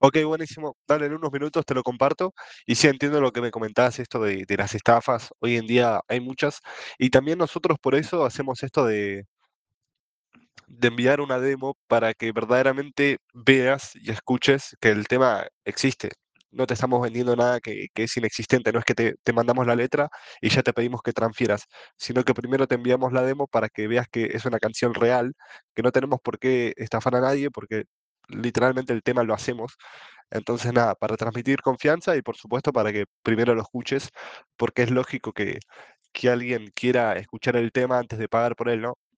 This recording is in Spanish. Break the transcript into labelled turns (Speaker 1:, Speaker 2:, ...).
Speaker 1: Ok, buenísimo. Dale, en unos minutos te lo comparto. Y sí, entiendo lo que me comentabas, esto de las estafas. Hoy en día hay muchas. Y también nosotros por eso hacemos esto de enviar una demo para que verdaderamente veas y escuches que el tema existe. No te estamos vendiendo nada que es inexistente, no es que te mandamos la letra y ya te pedimos que transfieras, sino que primero te enviamos la demo para que veas que es una canción real, que no tenemos por qué estafar a nadie, porque literalmente el tema lo hacemos. Entonces, nada, para transmitir confianza y por supuesto para que primero lo escuches, porque es lógico que alguien quiera escuchar el tema antes de pagar por él, ¿no?